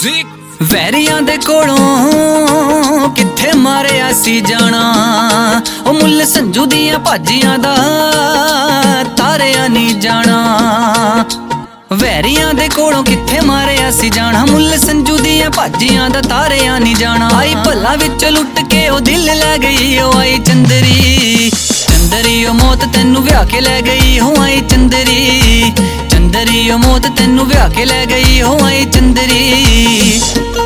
Music ਵੈਰੀਆਂ ਦੇ ਕੋਲੋਂ ਕਿੱਥੇ ਮਾਰਿਆ ਸੀ ਜਾਣਾ, ਉਹ ਮੁੱਲ ਸੰਜੂ ਦੀਆਂ ਭਾਜੀਆਂ ਦਾ ਤਾਰਿਆ ਨਹੀਂ ਜਾਣਾ। ਵੈਰੀਆਂ ਦੇ ਕੋਲੋਂ ਕਿੱਥੇ ਮਾਰਿਆ ਸੀ ਜਾਣਾ, ਮੁੱਲ ਸੰਜੂ ਦੀਆਂ ਭਾਜੀਆਂ ਦਾ ਤਾਰਿਆ ਨਹੀਂ ਜਾਣਾ। ਆਈ ਭੱਲਾ ਵਿੱਚ ਲੁੱਟ ਕੇ ਉਹ ਦਿਲ ਲੈ ਗਈ, ਉਹ ਆਈ ਚੰਦਰੀ ਚੰਦਰੀ ਉਹ ਮੌਤ ਤੈਨੂੰ ਵਿਆਹ ਕੇ ਲੈ ਗਈ, ਹੋ ਆਈ ਚੰਦਰੀ ਚੰਦਰੀ ਉਹ ਮੌਤ ਤੈਨੂੰ ਵਿਆਹ ਕੇ ਲੈ ਗਈ, ਹੋ ਆਈ ਚੰਦਰੀ।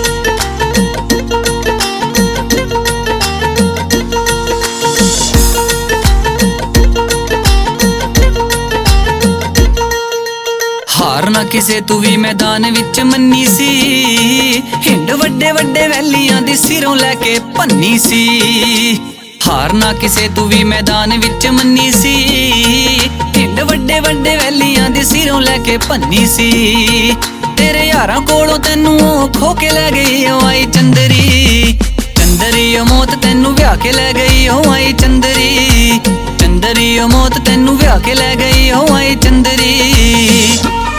ਹਾਰ ਨਾ ਕਿਸੇ ਤੂੰ ਵੀ ਮੈਦਾਨ ਵਿੱਚ ਮੰਨੀ ਸੀ, ਹਿੰਡ ਵੱਡੇ ਵੱਡੇ ਵੈਲੀਆਂ ਦੀ ਸਿਰੋਂ ਲੈ ਕੇ ਭੰਨੀ ਸੀ। ਹਾਰ ਨਾ ਕਿਸੇ ਤੂੰ ਵੀ ਮੈਦਾਨ ਵਿੱਚ ਮੰਨੀ ਸੀ, ਹਿੰਡ ਵੱਡੇ ਵੱਡੇ ਵੈਲੀਆਂ ਦੀ ਸਿਰੋਂ ਲੈ ਕੇ ਭੰਨੀ ਸੀ। ਤੇਰੇ ਯਾਰਾਂ ਕੋਲੋਂ ਤੈਨੂੰ ਉਹ ਖੋ ਕੇ ਲੈ ਗਈ, ਉਹ ਆਈ ਚੰਦਰੀ ਚੰਦਰੀ ਉਹ ਮੌਤ ਤੈਨੂੰ ਵਿਆਹ ਕੇ ਲੈ ਗਈ, ਉਹ ਆਈ ਚੰਦਰੀ ਚੰਦਰੀ ਉਹ ਮੌਤ ਤੈਨੂੰ ਵਿਆਹ ਕੇ ਲੈ ਗਈ, ਉਹ ਆਈ ਚੰਦਰੀ।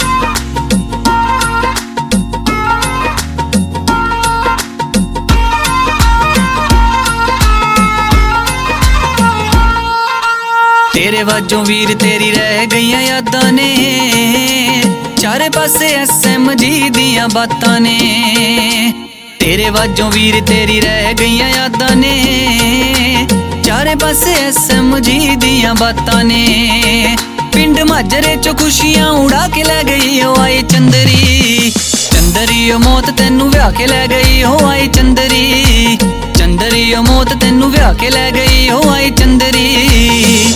ਤੇਰੇ ਵਾਜੋਂ ਵੀਰ ਤੇਰੀ ਰਹਿ ਗਈਆਂ ਯਾਦਾਂ ਨੇ, ਚਾਰੇ ਪਾਸੇ SMG ਦੀਆਂ ਬਾਤਾਂ ਨੇ। ਤੇਰੇ ਵਾਜੋਂ ਵੀਰ ਤੇਰੀ ਰਹਿ ਗਈਆਂ ਯਾਦਾਂ ਨੇ, ਚਾਰੇ ਪਾਸੇ SMG ਦੀਆਂ ਬਾਤਾਂ ਨੇ। ਪਿੰਡ ਮਾਜਰੇ ਚੋਂ ਖੁਸ਼ੀਆਂ ਉਡਾ ਕੇ ਲੈ ਗਈ, ਉਹ ਆਈ ਚੰਦਰੀ ਚੰਦਰੀ ਉਹ ਮੌਤ ਤੈਨੂੰ ਵਿਆਹ ਕੇ ਲੈ ਗਈ, ਉਹ ਆਈ ਚੰਦਰੀ ਚੰਦਰੀ ਉਹ ਮੌਤ ਤੈਨੂੰ ਵਿਆਹ ਕੇ ਲੈ ਗਈ, ਉਹ ਆਈ ਚੰਦਰੀ।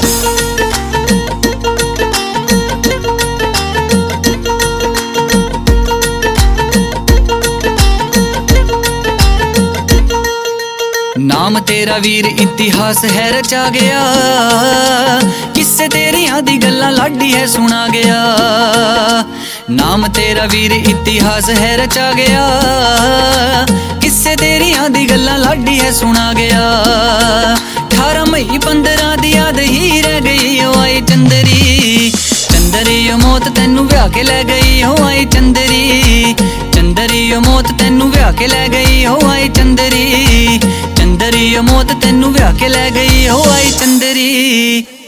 ਨਾਮ ਤੇਰਾ ਵੀਰ ਇਤਿਹਾਸ ਹੈ ਰਚਾ ਗਿਆ, ਕਿੱਸੇ ਤੇਰੀਆਂ ਦੀ ਗੱਲਾਂ ਲਾਡੀ ਹੈ ਸੁਣਾ ਗਿਆ। ਨਾਮ ਤੇਰਾ ਵੀਰ ਇਤਿਹਾਸ ਹੈ ਰਚਾ ਗਿਆ, ਕਿੱਸੇ ਤੇਰੀਆਂ ਦੀ ਗੱਲਾਂ ਲਾਡੀ ਹੈ ਸੁਣਾ ਗਿਆ। 18 ਮਈ 15 ਦੀ ਯਾਦ ਹੀ ਰਹਿ ਗਈ, ਉਹ ਆਈ ਚੰਦਰੀ ਚੰਦਰੀ ਉਹ ਮੌਤ ਤੈਨੂੰ ਵਿਆਹ ਕੇ ਲੈ ਗਈ, ਉਹ ਆਈ ਚੰਦਰੀ ਚੰਦਰੀ ਉਹ ਮੌਤ ਤੈਨੂੰ ਵਿਆਹ ਕੇ ਲੈ ਗਈ, ਉਹ ਆਈ ਚੰਦਰੀ ਚੰਦਰੀ ਉਹ ਮੌਤ ਤੈਨੂੰ ਵਿਆਹ ਕੇ ਲੈ ਗਈ, ਉਹ ਆਈ ਚੰਦਰੀ।